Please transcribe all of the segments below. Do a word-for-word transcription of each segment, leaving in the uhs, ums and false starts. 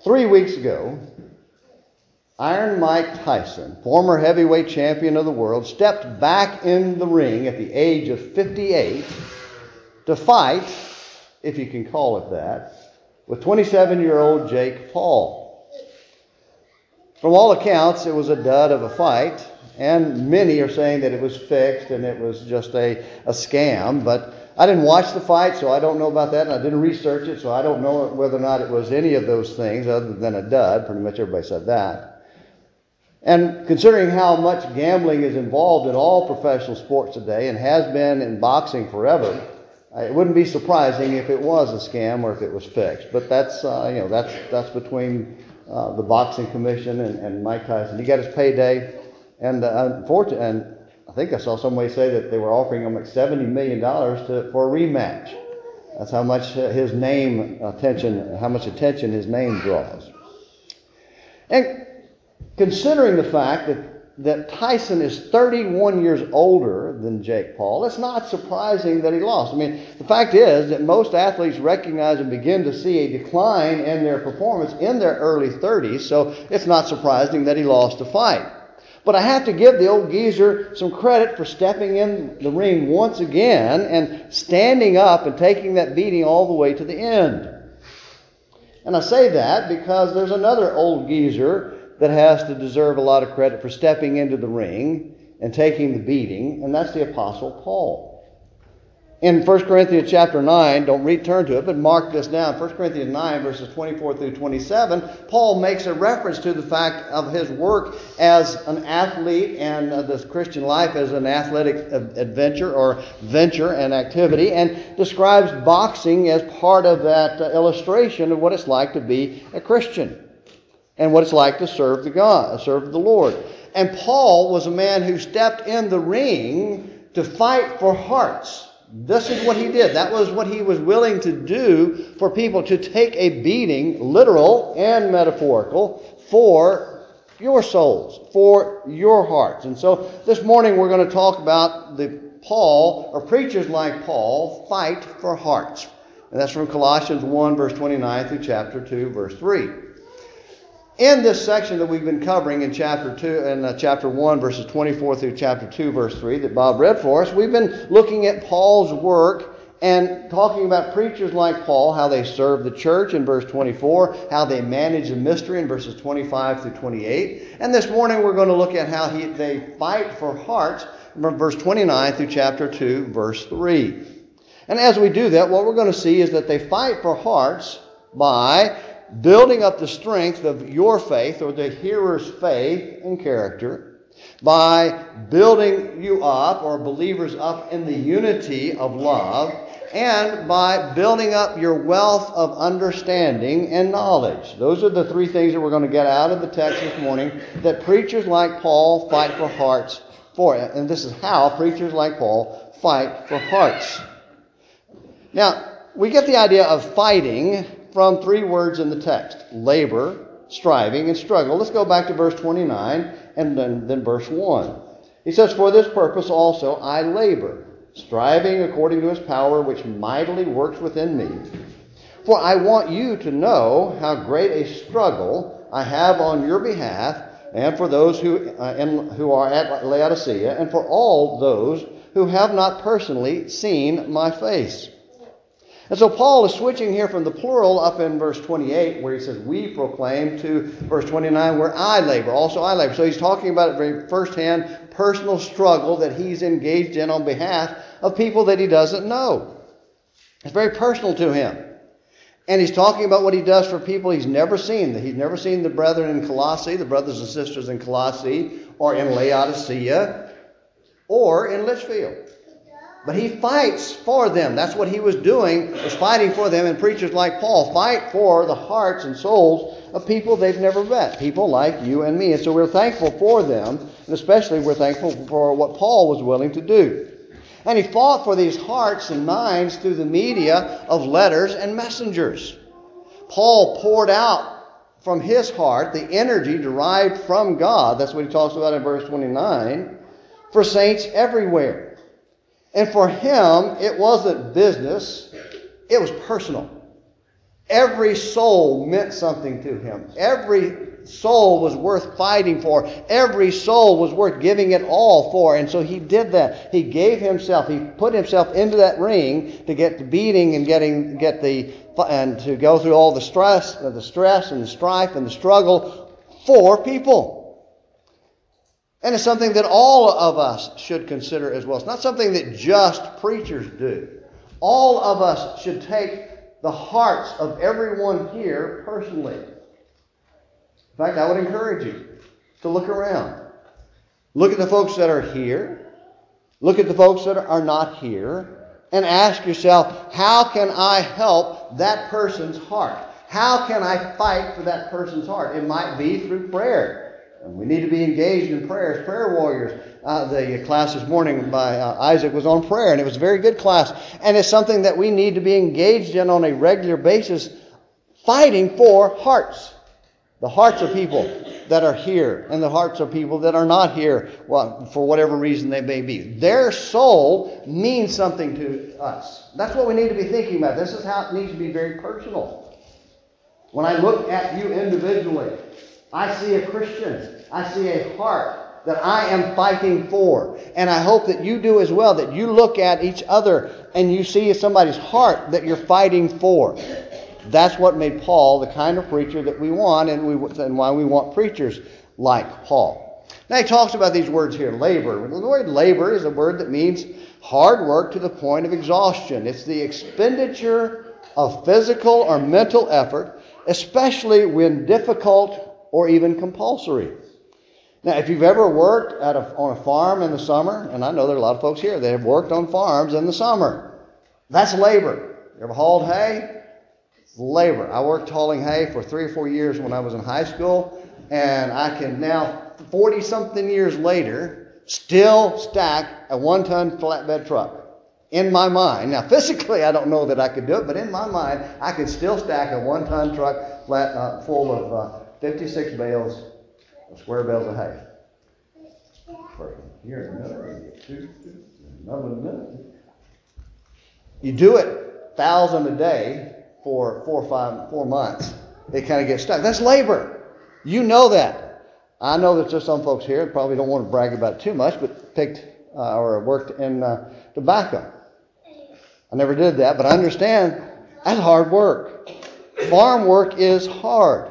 Three weeks ago, Iron Mike Tyson, former heavyweight champion of the world, stepped back in the ring at the age of fifty-eight to fight, if you can call it that, with twenty-seven-year-old Jake Paul. From all accounts, it was a dud of a fight, and many are saying that it was fixed and it was just a, a scam, but I didn't watch the fight, so I don't know about that, and I didn't research it, so I don't know whether or not it was any of those things other than a dud. Pretty much everybody said that. And considering how much gambling is involved in all professional sports today and has been in boxing forever, it wouldn't be surprising if it was a scam or if it was fixed. But that's uh, you know that's that's between uh, the boxing commission and, and Mike Tyson. He got his payday, and uh, unfortunately, and I think I saw somebody say that they were offering him like seventy million dollars to for a rematch. That's how much his name attention, how much attention his name draws. And considering the fact that, that Tyson is thirty-one years older than Jake Paul, it's not surprising that he lost. I mean, the fact is that most athletes recognize and begin to see a decline in their performance in their early thirties, so it's not surprising that he lost the fight. But I have to give the old geezer some credit for stepping in the ring once again and standing up and taking that beating all the way to the end. And I say that because there's another old geezer that has to deserve a lot of credit for stepping into the ring and taking the beating, and that's the Apostle Paul. In First Corinthians chapter nine, don't return to it, but mark this down. First Corinthians nine, verses twenty-four through twenty-seven, Paul makes a reference to the fact of his work as an athlete and uh, this Christian life as an athletic adventure or venture and activity, and describes boxing as part of that uh, illustration of what it's like to be a Christian and what it's like to serve the God, serve the Lord. And Paul was a man who stepped in the ring to fight for hearts. This is what he did. That was what he was willing to do for people, to take a beating, literal and metaphorical, for your souls, for your hearts. And so this morning we're going to talk about the Paul, or preachers like Paul, fight for hearts. And that's from Colossians one, verse twenty-nine through chapter two, verse three. In this section that we've been covering in chapter two and uh, chapter one, verses twenty-four through chapter two, verse three, that Bob read for us, we've been looking at Paul's work and talking about preachers like Paul, how they serve the church in verse twenty-four, how they manage the mystery in verses twenty-five through twenty-eight. And this morning we're going to look at how he, they fight for hearts from verse twenty-nine through chapter two, verse three. And as we do that, what we're going to see is that they fight for hearts by building up the strength of your faith, or the hearer's faith and character, by building you up, or believers up, in the unity of love, and by building up your wealth of understanding and knowledge. Those are the three things that we're going to get out of the text this morning, that preachers like Paul fight for hearts for. And this is how preachers like Paul fight for hearts. Now, we get the idea of fighting from three words in the text: labor, striving, and struggle. Let's go back to verse twenty-nine and then, then verse one. He says, "For this purpose also I labor, striving according to his power which mightily works within me. For I want you to know how great a struggle I have on your behalf, and for those who, uh, in, who are at Laodicea, and for all those who have not personally seen my face." And so Paul is switching here from the plural up in verse twenty-eight, where he says we proclaim, to verse twenty-nine, where I labor, also I labor. So he's talking about a very first-hand personal struggle that he's engaged in on behalf of people that he doesn't know. It's very personal to him. And he's talking about what he does for people he's never seen. He's never seen the brethren in Colossae, the brothers and sisters in Colossae, or in Laodicea, or in Litchfield. But he fights for them. That's what he was doing, was fighting for them. And preachers like Paul fight for the hearts and souls of people they've never met, people like you and me. And so we're thankful for them, and especially we're thankful for what Paul was willing to do. And he fought for these hearts and minds through the media of letters and messengers. Paul poured out from his heart the energy derived from God. That's what he talks about in verse twenty-nine, for saints everywhere. And for him, it wasn't business, it was personal. Every soul meant something to him. Every soul was worth fighting for. Every soul was worth giving it all for. And so he did that. He gave himself. He put himself into that ring to get the beating and getting get the and to go through all the stress, the stress and the strife and the struggle for people. And it's something that all of us should consider as well. It's not something that just preachers do. All of us should take the hearts of everyone here personally. In fact, I would encourage you to look around. Look at the folks that are here. Look at the folks that are not here. And ask yourself, how can I help that person's heart? How can I fight for that person's heart? It might be through prayer. And we need to be engaged in prayer as prayer warriors. Uh, the class this morning by uh, Isaac was on prayer, and it was a very good class. And it's something that we need to be engaged in on a regular basis, fighting for hearts. The hearts of people that are here and the hearts of people that are not here, well, for whatever reason they may be. Their soul means something to us. That's what we need to be thinking about. This is how it needs to be very personal. When I look at you individually, I see a Christian. I see a heart that I am fighting for. And I hope that you do as well, that you look at each other and you see somebody's heart that you're fighting for. That's what made Paul the kind of preacher that we want, and, we, and why we want preachers like Paul. Now he talks about these words here, labor. The word labor is a word that means hard work to the point of exhaustion. It's the expenditure of physical or mental effort, especially when difficult or even compulsory. Now, if you've ever worked at a, on a farm in the summer, and I know there are a lot of folks here that have worked on farms in the summer, that's labor. You ever hauled hay? It's labor. I worked hauling hay for three or four years when I was in high school, and I can now, forty-something years later, still stack a one-ton flatbed truck. In my mind, now physically I don't know that I could do it, but in my mind, I could still stack a one-ton truck flat, uh, full of uh, fifty-six bales, square bales of hay. Here in a minute, two, two, another minute. You do it a thousand a day for four or five, four months. It kind of gets stuck. That's labor. You know that. I know that there's some folks here that probably don't want to brag about it too much, but picked uh, or worked in uh, tobacco. I never did that, but I understand that's hard work. Farm work is hard.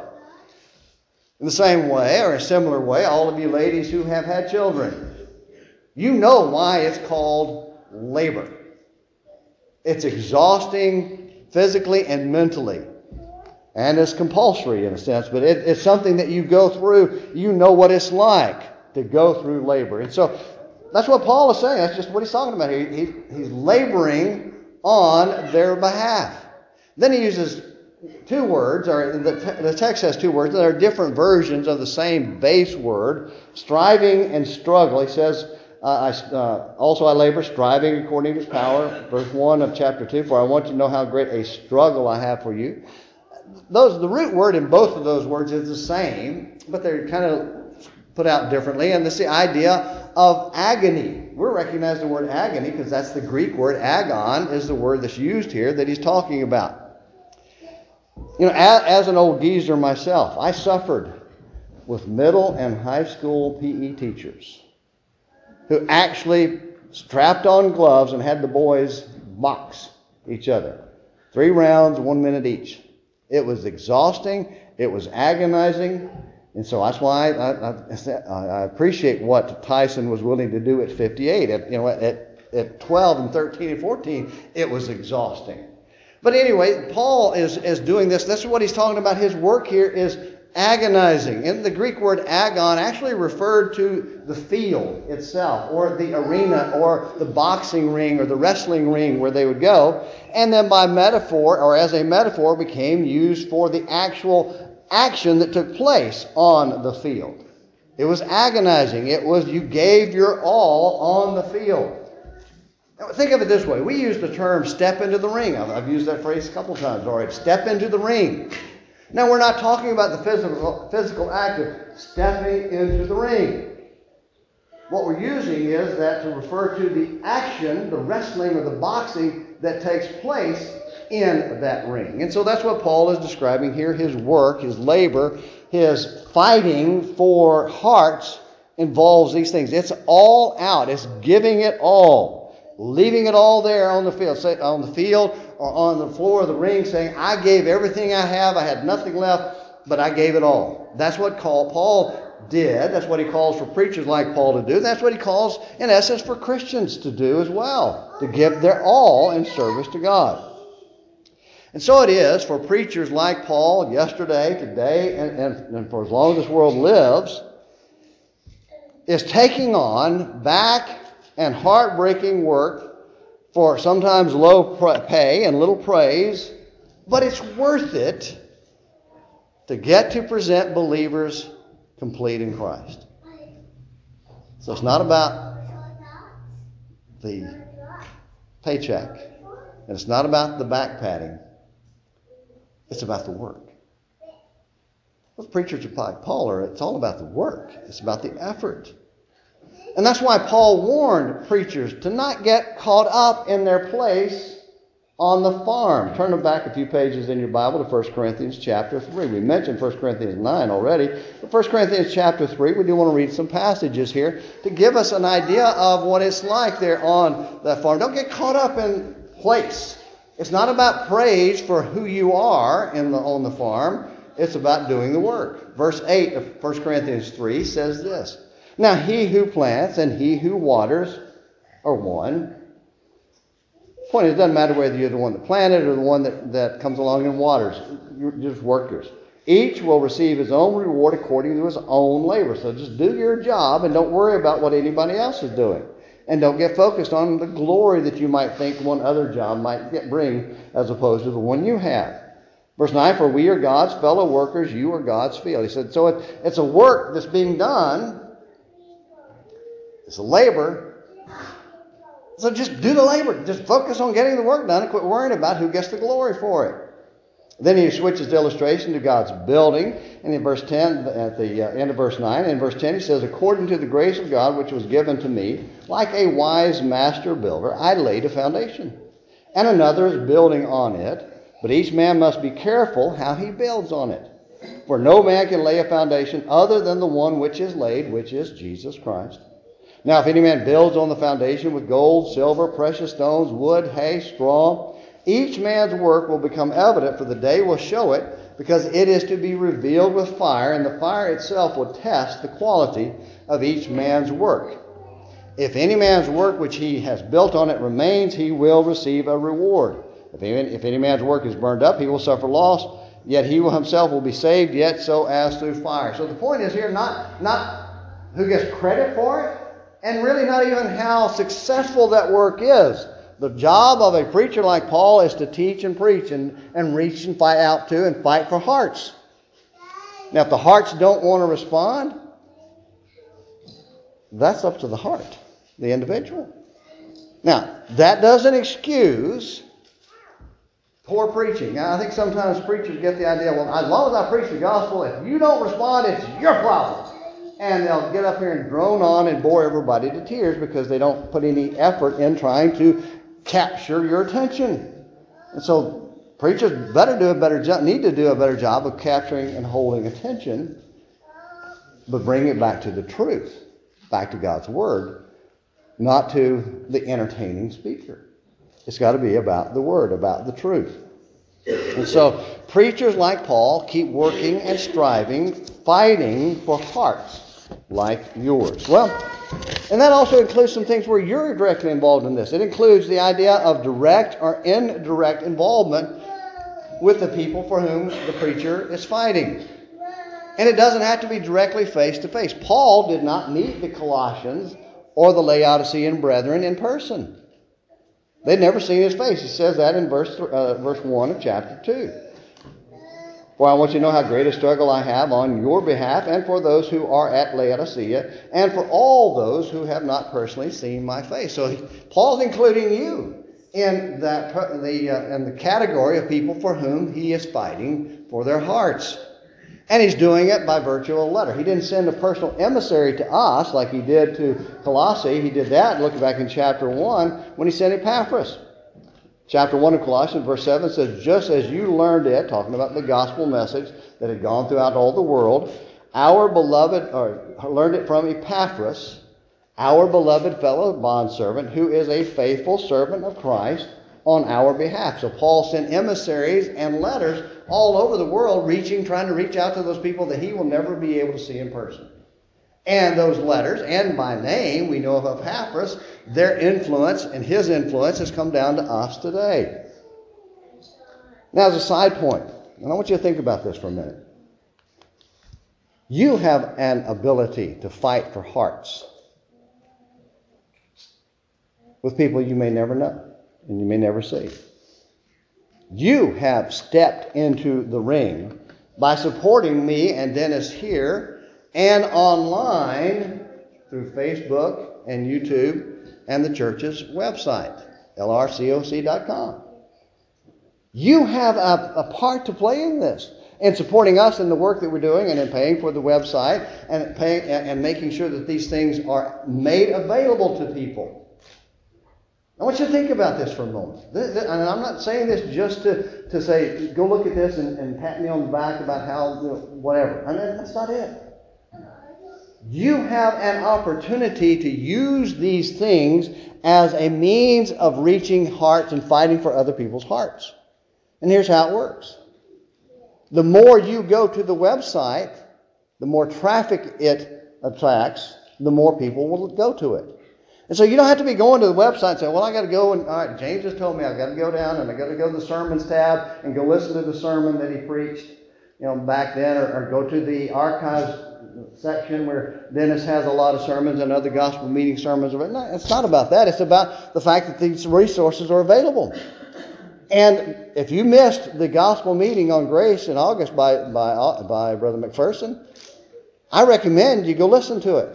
In the same way, or a similar way, all of you ladies who have had children, you know why it's called labor. It's exhausting physically and mentally. And it's compulsory in a sense, but it, it's something that you go through. You know what it's like to go through labor. And so that's what Paul is saying. That's just what he's talking about here. He, he's laboring on their behalf. Then he uses two words, or the, the text has two words that are different versions of the same base word, striving and struggle. He says, uh, I, uh, also I labor, striving according to his power. Verse one of chapter two, for I want you to know how great a struggle I have for you. Those, the root word in both of those words is the same, but they're kind of put out differently. And this is the idea of agony. We're recognizing the word agony because that's the Greek word. Agon is the word that's used here that he's talking about. You know, as, as an old geezer myself, I suffered with middle and high school P E teachers who actually strapped on gloves and had the boys box each other. Three rounds, one minute each. It was exhausting. It was agonizing. And so that's why I, I, I appreciate what Tyson was willing to do at fifty-eight. At, you know, at, at twelve and thirteen and fourteen, it was exhausting. But anyway, Paul is, is doing this. This is what he's talking about. His work here is agonizing. And the Greek word agon actually referred to the field itself, or the arena, or the boxing ring, or the wrestling ring where they would go. And then by metaphor, or as a metaphor, became used for the actual action that took place on the field. It was agonizing. It was you gave your all on the field. Now, think of it this way. We use the term step into the ring. I've, I've used that phrase a couple times already. Step into the ring. Now, we're not talking about the physical, physical act of stepping into the ring. What we're using is that to refer to the action, the wrestling or the boxing that takes place in that ring. And so that's what Paul is describing here. His work, his labor, his fighting for hearts involves these things. It's all out. It's giving it all. Leaving it all there on the field. Say, on the field or on the floor of the ring, saying, I gave everything I have. I had nothing left, but I gave it all. That's what Paul did. That's what he calls for preachers like Paul to do. That's what he calls, in essence, for Christians to do as well. To give their all in service to God. And so it is for preachers like Paul yesterday, today, and, and, and for as long as this world lives, is taking on back and heartbreaking work for sometimes low pay and little praise, but it's worth it to get to present believers complete in Christ. So it's not about the paycheck, and it's not about the back patting. It's about the work. Well, preachers like Paul are, it's all about the work. It's about the effort. And that's why Paul warned preachers to not get caught up in their place on the farm. Turn them back a few pages in your Bible to First Corinthians chapter three. We mentioned First Corinthians nine already. But First Corinthians chapter three, we do want to read some passages here to give us an idea of what it's like there on that farm. Don't get caught up in place. It's not about praise for who you are in the, on the farm. It's about doing the work. Verse eight of First Corinthians three says this. Now he who plants and he who waters are one. The point is, it doesn't matter whether you're the one that planted or the one that, that comes along and waters. You're just workers. Each will receive his own reward according to his own labor. So just do your job and don't worry about what anybody else is doing. And don't get focused on the glory that you might think one other job might get, bring as opposed to the one you have. Verse nine, for we are God's fellow workers, you are God's field. He said, so it, it's a work that's being done. It's a labor. So just do the labor. Just focus on getting the work done and quit worrying about who gets the glory for it. Then he switches the illustration to God's building. And in verse ten, at the end of verse nine, in verse ten he says, according to the grace of God which was given to me, like a wise master builder, I laid a foundation. And another is building on it. But each man must be careful how he builds on it. For no man can lay a foundation other than the one which is laid, which is Jesus Christ. Now if any man builds on the foundation with gold, silver, precious stones, wood, hay, straw, each man's work will become evident, for the day will show it, because it is to be revealed with fire, and the fire itself will test the quality of each man's work. If any man's work which he has built on it remains, he will receive a reward. If any, if any man's work is burned up, he will suffer loss, yet he will himself will be saved, yet so as through fire. So the point is here, not, not who gets credit for it, and really not even how successful that work is. The job of a preacher like Paul is to teach and preach and, and reach and fight out to and fight for hearts. Now, if the hearts don't want to respond, that's up to the heart, the individual. Now, that doesn't excuse poor preaching. Now, I think sometimes preachers get the idea, well, as long as I preach the gospel, if you don't respond, it's your problem. And they'll get up here and drone on and bore everybody to tears because they don't put any effort in trying to capture your attention. And so preachers better do a better job, need to do a better job of capturing and holding attention, but bring it back to the truth, back to God's Word, not to the entertaining speaker. It's got to be about the Word, about the truth. And so preachers like Paul keep working and striving, fighting for hearts like yours. Well, and that also includes some things where you're directly involved in this. It includes the idea of direct or indirect involvement with the people for whom the preacher is fighting. And it doesn't have to be directly face to face. Paul did not meet the Colossians or the Laodicean brethren in person. They'd never seen his face. He says that in verse uh, verse one of chapter two. For I want you to know how great a struggle I have on your behalf and for those who are at Laodicea and for all those who have not personally seen my face. So he, Paul's including you in that the uh, in the category of people for whom he is fighting for their hearts. And he's doing it by virtue of a letter. He didn't send a personal emissary to us like he did to Colossae. He did that, look back in chapter one, when he sent Epaphras. Chapter one of Colossians, verse seven says, just as you learned it, talking about the gospel message that had gone throughout all the world, our beloved, or learned it from Epaphras, our beloved fellow bondservant, who is a faithful servant of Christ on our behalf. So Paul sent emissaries and letters all over the world, reaching, trying to reach out to those people that he will never be able to see in person. And those letters, and by name, we know of Epaphras, their influence and his influence has come down to us today. Now, as a side point, and I want you to think about this for a minute. You have an ability to fight for hearts with people you may never know and you may never see. You have stepped into the ring by supporting me and Dennis here and online through Facebook and YouTube and the church's website, L R C O C dot com. You have a, a part to play in this, in supporting us in the work that we're doing and in paying for the website and paying and making sure that these things are made available to people. I want you to think about this for a moment. And I'm not saying this just to, to say, go look at this and, and pat me on the back about how, you know, whatever. I mean, that's not it. You have an opportunity to use these things as a means of reaching hearts and fighting for other people's hearts. And here's how it works. The more you go to the website, the more traffic it attracts, the more people will go to it. And so you don't have to be going to the website and say, well, I got to go and, all right, James just told me I've got to go down and I got to go to the sermons tab and go listen to the sermon that he preached, you know, back then, or, or go to the archives section where Dennis has a lot of sermons and other gospel meeting sermons. No, it's not about that. It's about the fact that these resources are available. And if you missed the gospel meeting on Grace in August by, by, by Brother McPherson, I recommend you go listen to it.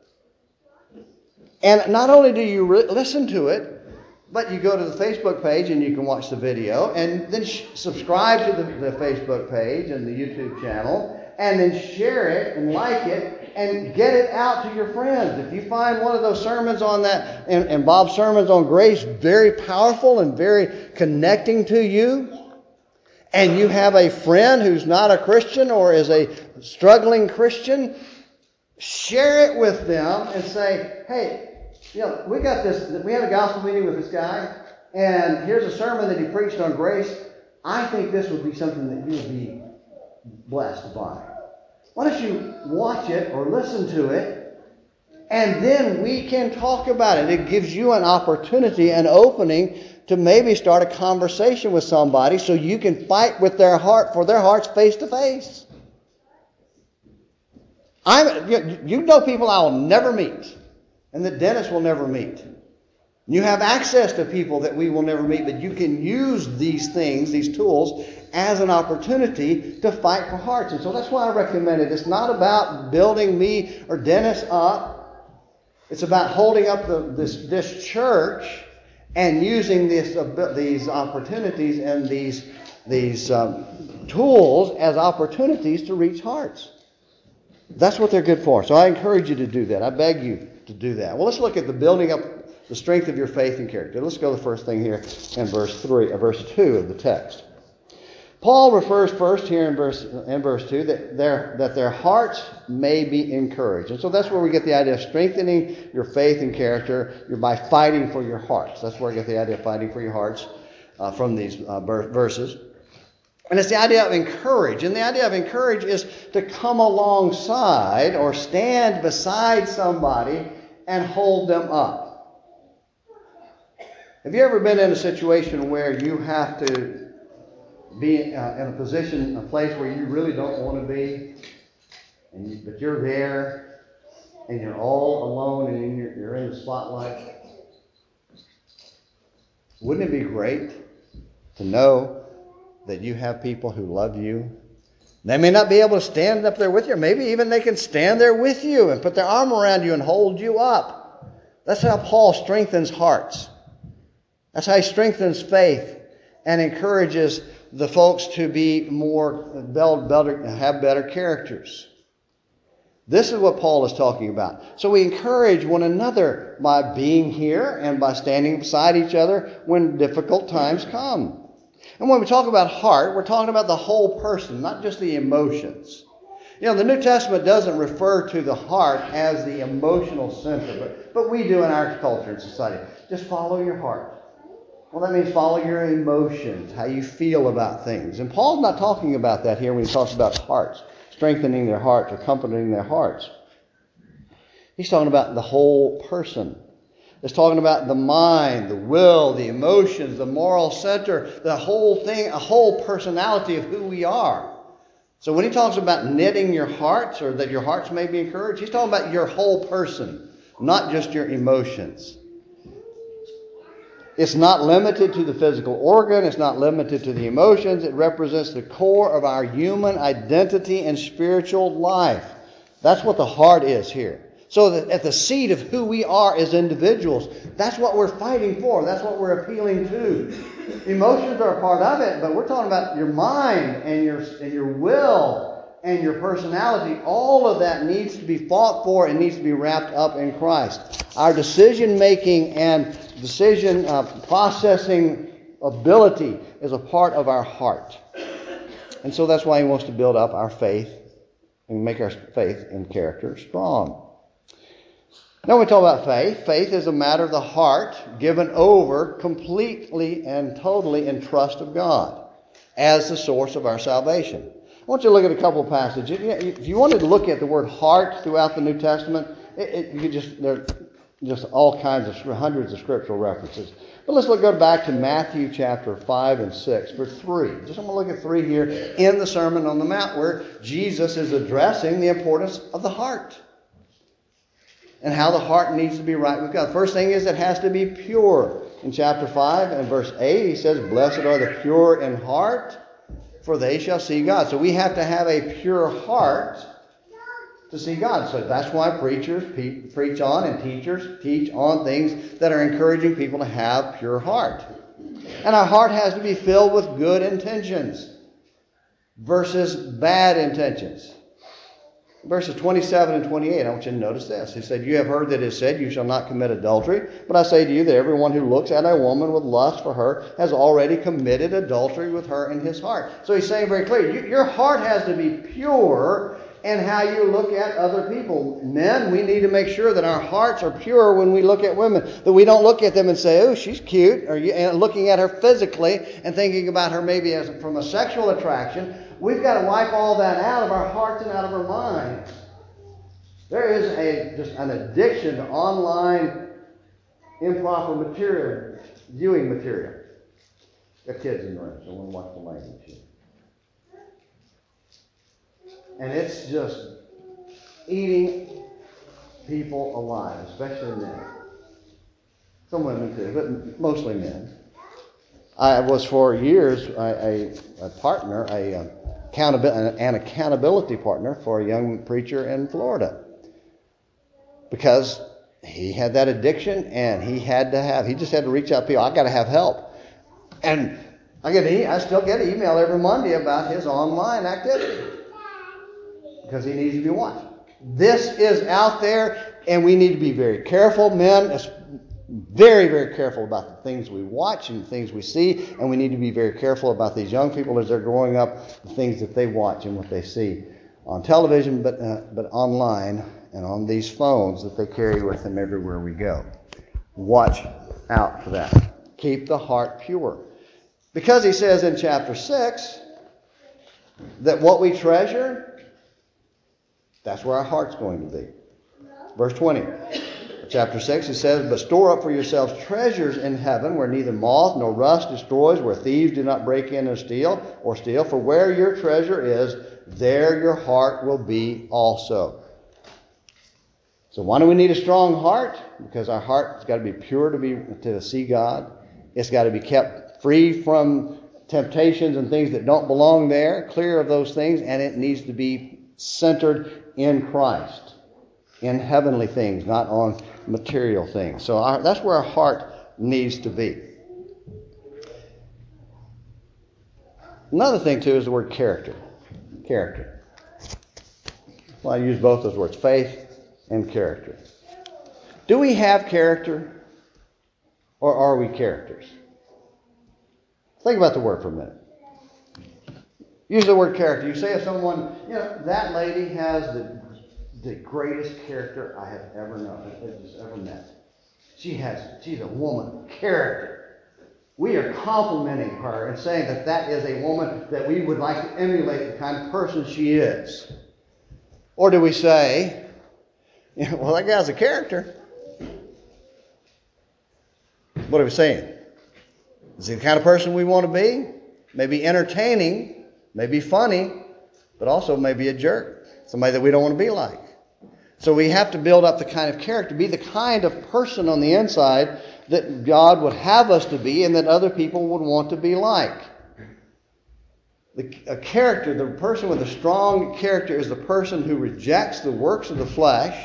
And not only do you re- listen to it, but you go to the Facebook page and you can watch the video, and then sh- subscribe to the, the Facebook page and the YouTube channel, and then share it and like it and get it out to your friends. If you find one of those sermons on that, and, and Bob's sermons on grace, very powerful and very connecting to you, and you have a friend who's not a Christian or is a struggling Christian, share it with them and say, hey, you know, we got this, we had a gospel meeting with this guy, and here's a sermon that he preached on grace. I think this would be something that you'll be blessed by. Why don't you watch it or listen to it, and then we can talk about it. It gives you an opportunity, an opening to maybe start a conversation with somebody so you can fight with their heart for their hearts face to face. I'm, you know people I will never meet and that Dennis will never meet. You have access to people that we will never meet, but you can use these things, these tools, as an opportunity to fight for hearts. And so that's why I recommend it. It's not about building me or Dennis up. It's about holding up the, this, this church and using this, uh, these opportunities and these, these um, tools as opportunities to reach hearts. That's what they're good for. So I encourage you to do that. I beg you to do that. Well, let's look at the building up the strength of your faith and character. Let's go to the first thing here in verse three, uh, verse two of the text. Paul refers first here in verse in verse two that their that their hearts may be encouraged. And so that's where we get the idea of strengthening your faith and character. You're by fighting for your hearts. That's where we get the idea of fighting for your hearts uh, from these uh, verses. And it's the idea of encourage. And the idea of encourage is to come alongside or stand beside somebody and hold them up. Have you ever been in a situation where you have to be uh, in a position, a place where you really don't want to be, and you, but you're there, and you're all alone, and you're, you're in the spotlight? Wouldn't it be great to know that you have people who love you? They may not be able to stand up there with you, or maybe even they can stand there with you and put their arm around you and hold you up. That's how Paul strengthens hearts. That's how he strengthens faith and encourages the folks to be more, better, have better characters. This is what Paul is talking about. So we encourage one another by being here and by standing beside each other when difficult times come. And when we talk about heart, we're talking about the whole person, not just the emotions. You know, the New Testament doesn't refer to the heart as the emotional center, but, but we do in our culture and society. Just follow your heart. Well, that means follow your emotions, how you feel about things. And Paul's not talking about that here when he talks about hearts, strengthening their hearts or comforting their hearts. He's talking about the whole person. He's talking about the mind, the will, the emotions, the moral center, the whole thing, a whole personality of who we are. So when he talks about knitting your hearts, or that your hearts may be encouraged, he's talking about your whole person, not just your emotions. It's not limited to the physical organ. It's not limited to the emotions. It represents the core of our human identity and spiritual life. That's what the heart is here. So that at the seat of who we are as individuals, that's what we're fighting for. That's what we're appealing to. Emotions are a part of it, but we're talking about your mind and your, and your will and your personality. All of that needs to be fought for and needs to be wrapped up in Christ. Our decision-making and decision uh, processing ability is a part of our heart. And so that's why he wants to build up our faith and make our faith and character strong. Now when we talk about faith, faith is a matter of the heart given over completely and totally in trust of God as the source of our salvation. I want you to look at a couple of passages. If you wanted to look at the word heart throughout the New Testament, it, it, you could just there are just all kinds of hundreds of scriptural references. But let's look, go back to Matthew chapter five and six for three. Just I'm going to look at three here in the Sermon on the Mount where Jesus is addressing the importance of the heart. And how the heart needs to be right with God. First thing is it has to be pure. In chapter five and verse eight, he says, "Blessed are the pure in heart, for they shall see God." So we have to have a pure heart to see God. So that's why preachers pe- preach on and teachers teach on things that are encouraging people to have pure heart. And our heart has to be filled with good intentions versus bad intentions. Verses twenty-seven and twenty-eight, I want you to notice this. He said, "You have heard that it is said, 'You shall not commit adultery.' But I say to you that everyone who looks at a woman with lust for her has already committed adultery with her in his heart." So he's saying very clearly, your heart has to be pure in how you look at other people. Men, we need to make sure that our hearts are pure when we look at women. That we don't look at them and say, "Oh, she's cute," or and looking at her physically and thinking about her maybe as from a sexual attraction. We've got to wipe all that out of our hearts and out of our minds. There is a just an addiction to online improper material, viewing material. Got kids in the room, so I want to watch the language here. And it's just eating people alive, especially men. Some women too, but mostly men. I was for years a, a, a partner, a, a Accountability, an accountability partner for a young preacher in Florida, because he had that addiction and he had to have he just had to reach out to people. I got to have help, and I get e- I still get an email every Monday about his online activity because he needs to be watched. This is out there, and we need to be very careful, men. Very, very careful about the things we watch and the things we see, and we need to be very careful about these young people as they're growing up, the things that they watch and what they see on television, but uh, but online and on these phones that they carry with them everywhere we go. Watch out for that. Keep the heart pure. Because he says in chapter six that what we treasure, that's where our heart's going to be. Verse twenty. Chapter six, he says, "But store up for yourselves treasures in heaven, where neither moth nor rust destroys, where thieves do not break in and steal or steal. For where your treasure is, there your heart will be also." So why do we need a strong heart? Because our heart's got to be pure to be to see God. It's got to be kept free from temptations and things that don't belong there, clear of those things, and it needs to be centered in Christ, in heavenly things, not on material things. So our, that's where our heart needs to be. Another thing, too, is the word character. Character. Well, I use both those words, faith and character. Do we have character, or are we characters? Think about the word for a minute. Use the word character. You say of someone, you know, that lady has the, the greatest character I have ever known, ever met. She has, she's a woman of character. We are complimenting her and saying that that is a woman that we would like to emulate the kind of person she is. Or do we say, you know, well, that guy's a character. What are we saying? Is he the kind of person we want to be? Maybe entertaining, maybe funny, but also maybe a jerk. Somebody that we don't want to be like. So we have to build up the kind of character, be the kind of person on the inside that God would have us to be and that other people would want to be like. The, a character, the person with a strong character is the person who rejects the works of the flesh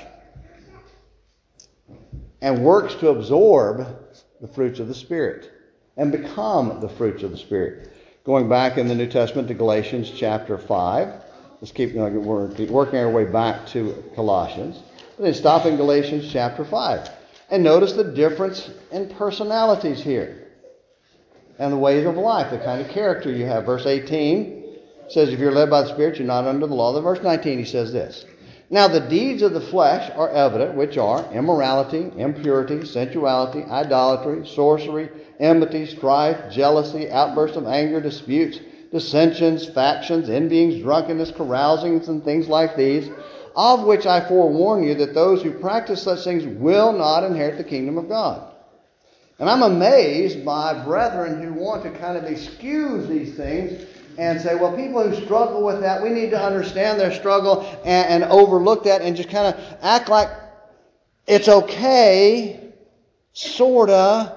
and works to absorb the fruits of the Spirit and become the fruits of the Spirit. Going back in the New Testament to Galatians chapter five. Let's keep working our way back to Colossians. But then stop in Galatians chapter five. And notice the difference in personalities here. And the ways of life, the kind of character you have. Verse eighteen says, if you're led by the Spirit, you're not under the law. Then verse nineteen, he says this. Now the deeds of the flesh are evident, which are immorality, impurity, sensuality, idolatry, sorcery, enmity, strife, jealousy, outbursts of anger, disputes, dissensions, factions, envyings, drunkenness, carousings, and things like these, of which I forewarn you that those who practice such things will not inherit the kingdom of God. And I'm amazed by brethren who want to kind of excuse these things and say, well, people who struggle with that, we need to understand their struggle and, and overlook that and just kind of act like it's okay, sorta.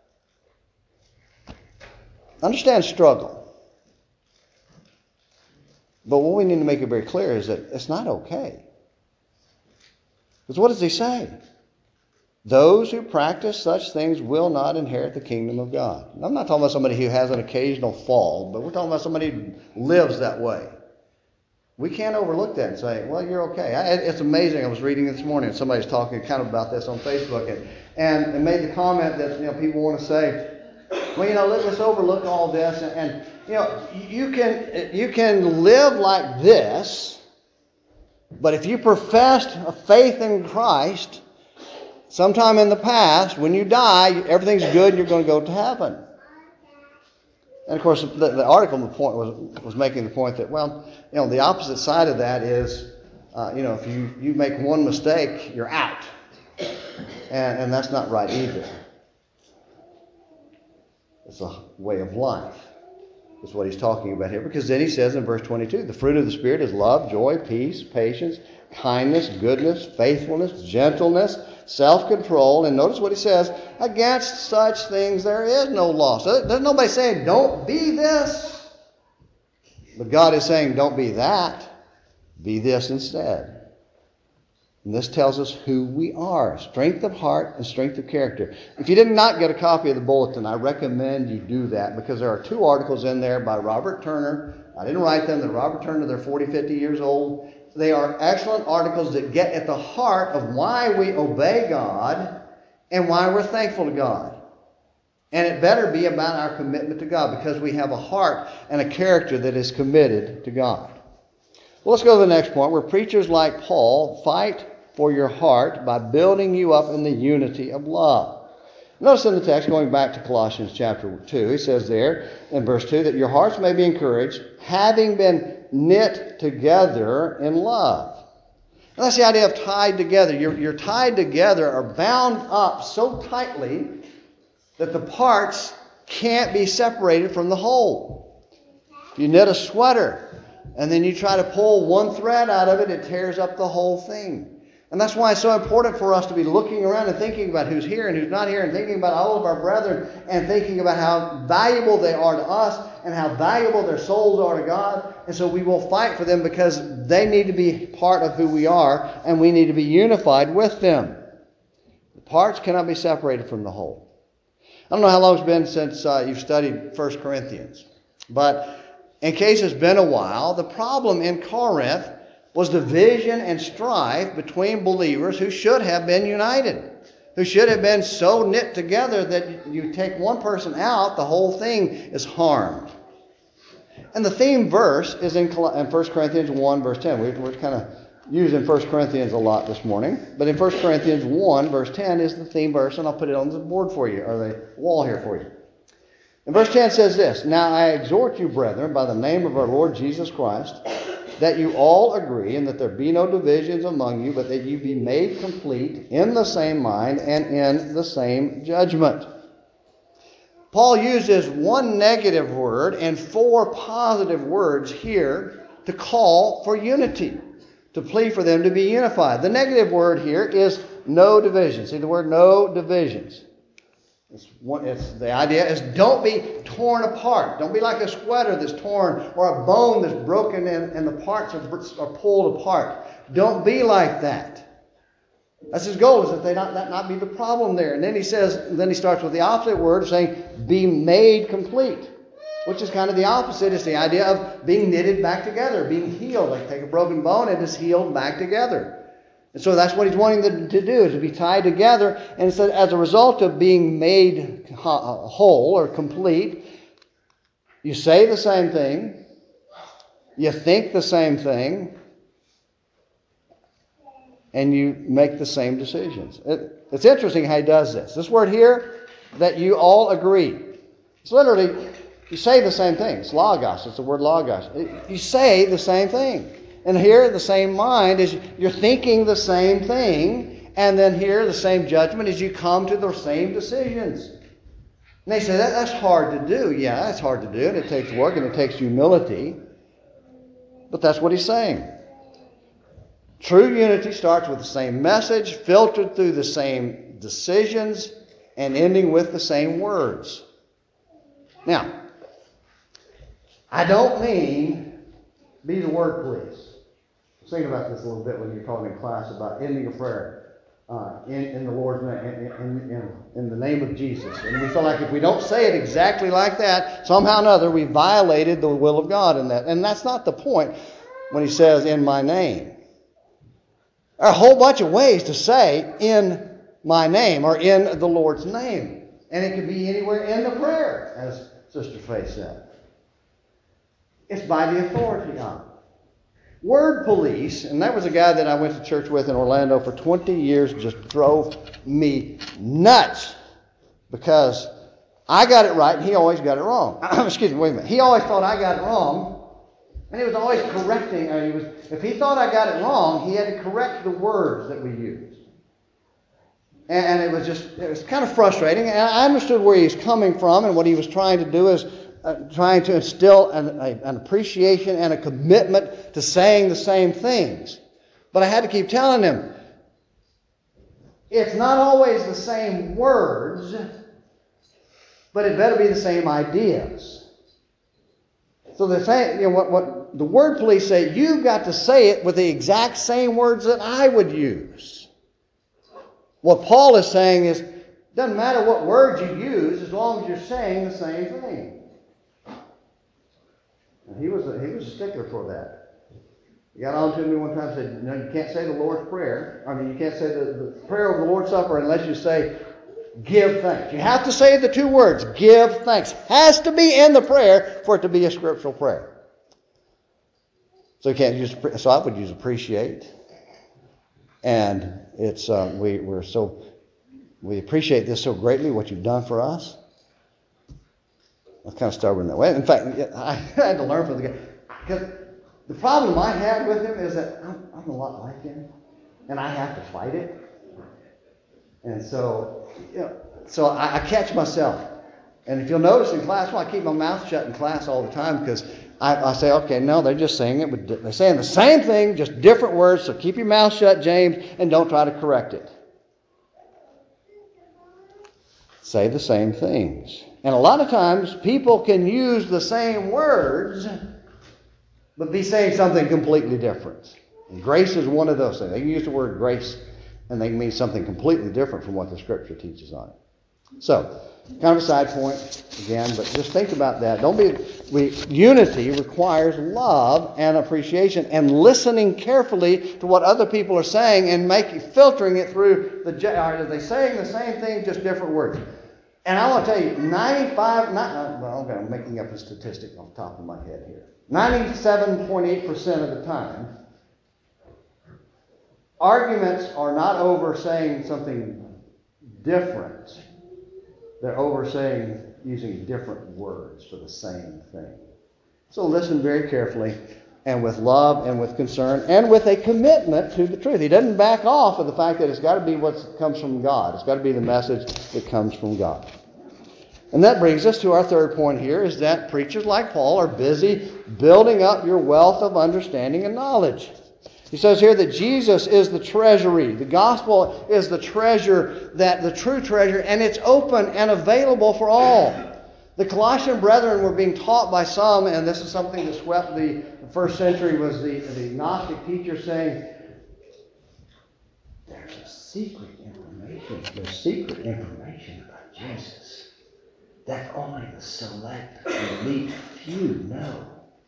Understand struggle. But what we need to make it very clear is that it's not okay. Because what does he say? Those who practice such things will not inherit the kingdom of God. I'm not talking about somebody who has an occasional fall, but we're talking about somebody who lives that way. We can't overlook that and say, well, you're okay. I, it's amazing. I was reading this morning and somebody's talking kind of about this on Facebook and, and, and made the comment that, you know, people want to say, well, you know, let, let's overlook all this and, and you know, you can you can live like this, but if you professed a faith in Christ sometime in the past, when you die, everything's good and you're going to go to heaven. And of course, the, the article the point was was making the point that, well, you know, the opposite side of that is, uh, you know, if you, you make one mistake, you're out. And, and that's not right either. It's a way of life. That's what he's talking about here. Because then he says in verse twenty-two, the fruit of the Spirit is love, joy, peace, patience, kindness, goodness, faithfulness, gentleness, self-control. And notice what he says, against such things there is no law. So there's nobody saying don't be this. But God is saying don't be that. Be this instead. And this tells us who we are. Strength of heart and strength of character. If you did not get a copy of the bulletin, I recommend you do that because there are two articles in there by Robert Turner. I didn't write them. They're Robert Turner. They're forty, fifty years old. They are excellent articles that get at the heart of why we obey God and why we're thankful to God. And it better be about our commitment to God because we have a heart and a character that is committed to God. Well, let's go to the next point where preachers like Paul fight for your heart by building you up in the unity of love. Notice in the text, going back to Colossians chapter two, he says there in verse two that your hearts may be encouraged, having been knit together in love. And that's the idea of tied together. You're, you're tied together or bound up so tightly that the parts can't be separated from the whole. If you knit a sweater and then you try to pull one thread out of it, it tears up the whole thing. And that's why it's so important for us to be looking around and thinking about who's here and who's not here and thinking about all of our brethren and thinking about how valuable they are to us and how valuable their souls are to God. And so we will fight for them because they need to be part of who we are and we need to be unified with them. The parts cannot be separated from the whole. I don't know how long it's been since uh, you've studied First Corinthians, but in case it's been a while, the problem in Corinth was division and strife between believers who should have been united, who should have been so knit together that you take one person out, the whole thing is harmed. And the theme verse is in First Corinthians one, verse ten. We're kind of using First Corinthians a lot this morning. But in First Corinthians one, verse ten is the theme verse, and I'll put it on the board for you, or the wall here for you. And verse ten says this, "Now I exhort you, brethren, by the name of our Lord Jesus Christ, that you all agree, and that there be no divisions among you, but that you be made complete in the same mind and in the same judgment." Paul uses one negative word and four positive words here to call for unity, to plead for them to be unified. The negative word here is no division. See the word no divisions. It's, one, it's the idea is don't be torn apart. Don't be like a sweater that's torn or a bone that's broken and, and the parts are, are pulled apart. Don't be like that. That's his goal, is that they not that not be the problem there. And then he says, then he starts with the opposite word, saying, "Be made complete," which is kind of the opposite. It's the idea of being knitted back together, being healed. Like take a broken bone and it's healed back together. And so that's what he's wanting them to do, is to be tied together. And so as a result of being made whole or complete, you say the same thing, you think the same thing, and you make the same decisions. It, it's interesting how he does this. This word here, that you all agree. It's literally, you say the same thing. It's logos. It's the word logos. It, you say the same thing. And here, the same mind is you're thinking the same thing. And then here, the same judgment is you come to the same decisions. And they say, that, that's hard to do. Yeah, that's hard to do. And it takes work and it takes humility. But that's what he's saying. True unity starts with the same message, filtered through the same decisions, and ending with the same words. Now, I don't mean be the word police. I was thinking about this a little bit when you were talking in class about ending a prayer uh, in, in the Lord's name, in, in, in, in the name of Jesus. And we feel like if we don't say it exactly like that, somehow or another we violated the will of God in that. And that's not the point when he says, "in my name." There are a whole bunch of ways to say "in my name" or "in the Lord's name." And it can be anywhere in the prayer, as Sister Faye said. It's by the authority of it. Word police, and that was a guy that I went to church with in Orlando for twenty years, just drove me nuts. Because I got it right and he always got it wrong. Excuse me, wait a minute. He always thought I got it wrong. And he was always correcting. Or he was, if he thought I got it wrong, he had to correct the words that we used. And, and it was just, it was kind of frustrating. And I understood where he was coming from, and what he was trying to do is uh, trying to instill an, a, an appreciation and a commitment to saying the same things. But I had to keep telling him, it's not always the same words, but it better be the same ideas. So they're saying, you know, what, what the word police say, you've got to say it with the exact same words that I would use. What Paul is saying is, it doesn't matter what words you use as long as you're saying the same thing. And he was a, he was a stickler for that. He got on to me one time and said, no, you can't say the Lord's Prayer. I mean, you can't say the, the prayer of the Lord's Supper unless you say, "give thanks." You have to say the two words, "give thanks." Has to be in the prayer for it to be a scriptural prayer. So you can't use. So I would use appreciate, and it's uh, we we're so we appreciate this so greatly what you've done for us. I'm kind of stubborn that way. In fact, I had to learn from the guy, because the problem I had with him is that I'm, I'm a lot like him, and I have to fight it. And so, you know, so I, I catch myself. And if you'll notice in class, well, I keep my mouth shut in class all the time, because I, I say, okay, no, they're just saying it, but they're saying the same thing, just different words. So keep your mouth shut, James, and don't try to correct it. Say the same things. And a lot of times people can use the same words, but be saying something completely different. And grace is one of those things. They can use the word grace, and they can mean something completely different from what the Scripture teaches on it. So, Kind of a side point again, but just think about that. Don't be. We, unity requires love and appreciation and listening carefully to what other people are saying and making filtering it through the. Are they saying the same thing, just different words? And I want to tell you, ninety-five. Not, well, okay, I'm making up a statistic off the top of my head here. ninety-seven point eight percent of the time, arguments are not over saying something different. They're over saying, using different words for the same thing. So listen very carefully, and with love and with concern and with a commitment to the truth. He doesn't back off of the fact that it's got to be what comes from God. It's got to be the message that comes from God. And that brings us to our third point here, is that preachers like Paul are busy building up your wealth of understanding and knowledge. He says here that Jesus is the treasury. The gospel is the treasure, that the true treasure, and it's open and available for all. The Colossian brethren were being taught by some, and this is something that swept the first century, was the, the Gnostic teacher saying, there's a secret information. There's secret information about Jesus that only the select elite few know.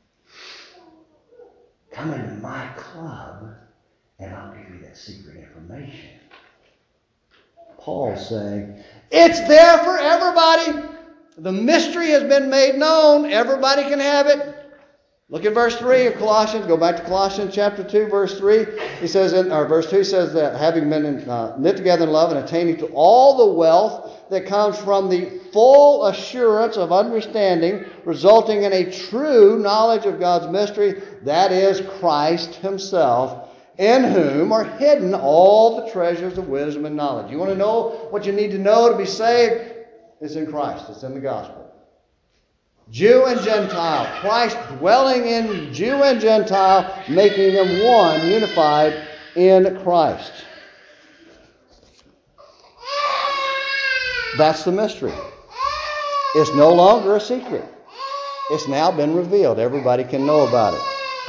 Come into my club and I'll give you that secret information. Paul's saying, it's there for everybody. The mystery has been made known. Everybody can have it. Look at verse three of Colossians. Go back to Colossians chapter two, verse three. He says, in, or verse two says that having been in, uh, knit together in love and attaining to all the wealth that comes from the full assurance of understanding, resulting in a true knowledge of God's mystery, that is Christ himself, in whom are hidden all the treasures of wisdom and knowledge. You want to know what you need to know to be saved? It's in Christ. It's in the gospel. Jew and Gentile. Christ dwelling in Jew and Gentile, making them one, unified in Christ. That's the mystery. It's no longer a secret. It's now been revealed. Everybody can know about it.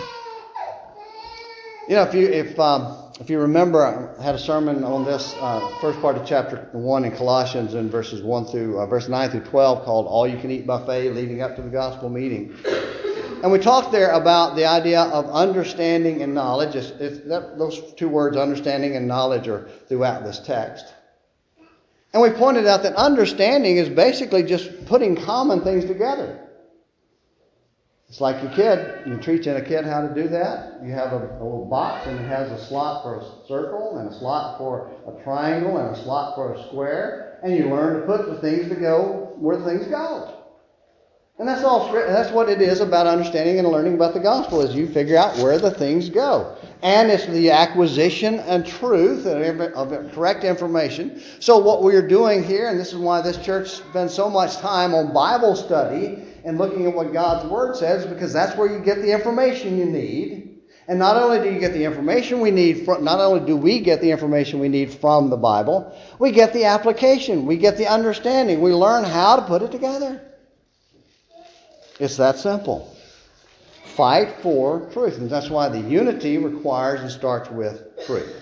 You know, if you if um, if you remember, I had a sermon on this uh, first part of chapter one in Colossians, in verses one through uh, verse nine through twelve, called "All You Can Eat Buffet," leading up to the gospel meeting. And we talked there about the idea of understanding and knowledge. It's, it's that, those two words, understanding and knowledge, are throughout this text. And we pointed out that understanding is basically just putting common things together. It's like your kid. You're teaching a kid how to do that. You have a, a little box, and it has a slot for a circle, and a slot for a triangle, and a slot for a square. And you learn to put the things to go where the things go. And that's all. That's what it is about understanding and learning about the gospel, is you figure out where the things go. And it's the acquisition and truth of correct information. So what we're doing here, and this is why this church spends so much time on Bible study and looking at what God's Word says, because that's where you get the information you need. And not only do you get the information we need, from, not only do we get the information we need from the Bible, we get the application, we get the understanding, we learn how to put it together. It's that simple. Fight for truth. And that's why the unity requires and starts with truth.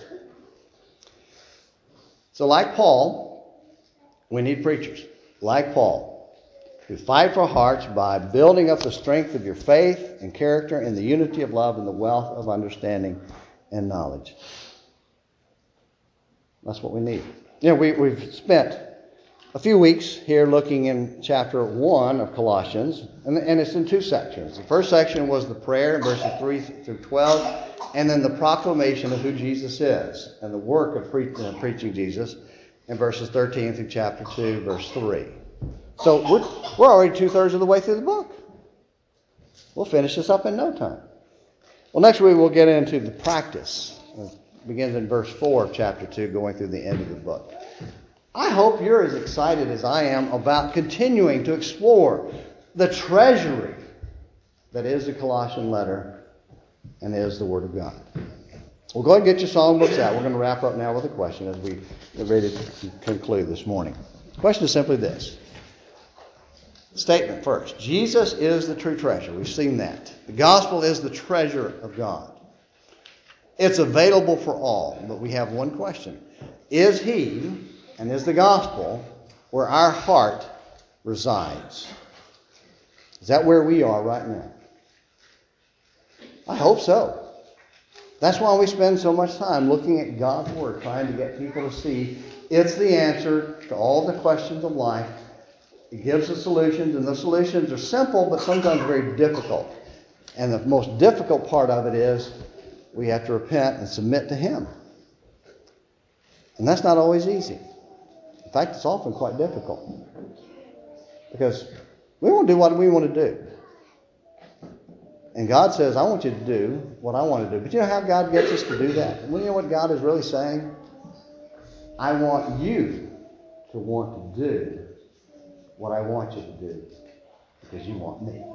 So like Paul, we need preachers, like Paul, who fight for hearts by building up the strength of your faith and character in the unity of love and the wealth of understanding and knowledge. That's what we need. You know, we, we've spent a few weeks here looking in chapter one of Colossians, and, and it's in two sections. The first section was the prayer in verses three through twelve, and then the proclamation of who Jesus is and the work of pre- uh, preaching Jesus in verses thirteen through chapter two, verse three. So we're, we're already two-thirds of the way through the book. We'll finish this up in no time. Well, next week we'll get into the practice. It begins in verse four of chapter two, going through the end of the book. I hope you're as excited as I am about continuing to explore the treasury that is the Colossian letter and is the Word of God. Well, go ahead and get your songbooks out. We're going to wrap up now with a question as we get ready to conclude this morning. The question is simply this. Statement first. Jesus is the true treasure. We've seen that. The gospel is the treasure of God. It's available for all, but we have one question. Is he... and is the gospel where our heart resides. Is that where we are right now? I hope so. That's why we spend so much time looking at God's Word, trying to get people to see it's the answer to all the questions of life. It gives the solutions, and the solutions are simple, but sometimes very difficult. And the most difficult part of it is we have to repent and submit to Him. And that's not always easy. In fact, it's often quite difficult. Because we want to do what we want to do. And God says, I want you to do what I want to do. But you know how God gets us to do that? Well, you know what God is really saying? I want you to want to do what I want you to do because you want me.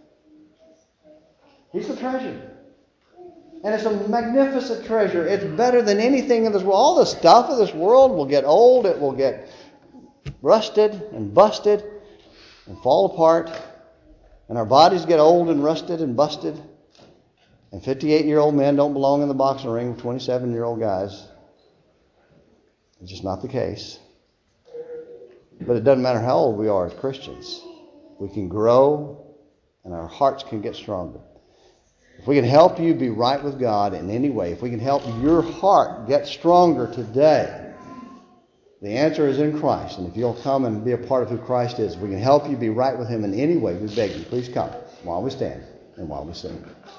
He's the treasure. And it's a magnificent treasure. It's better than anything in this world. All the stuff of this world will get old. It will get rusted and busted and fall apart. And our bodies get old and rusted and busted. And fifty-eight-year-old men don't belong in the boxing ring with twenty-seven-year-old guys. It's just not the case. But it doesn't matter how old we are as Christians. We can grow and our hearts can get stronger. If we can help you be right with God in any way, if we can help your heart get stronger today, the answer is in Christ. And if you'll come and be a part of who Christ is, if we can help you be right with Him in any way, we beg you, please come while we stand and while we sing.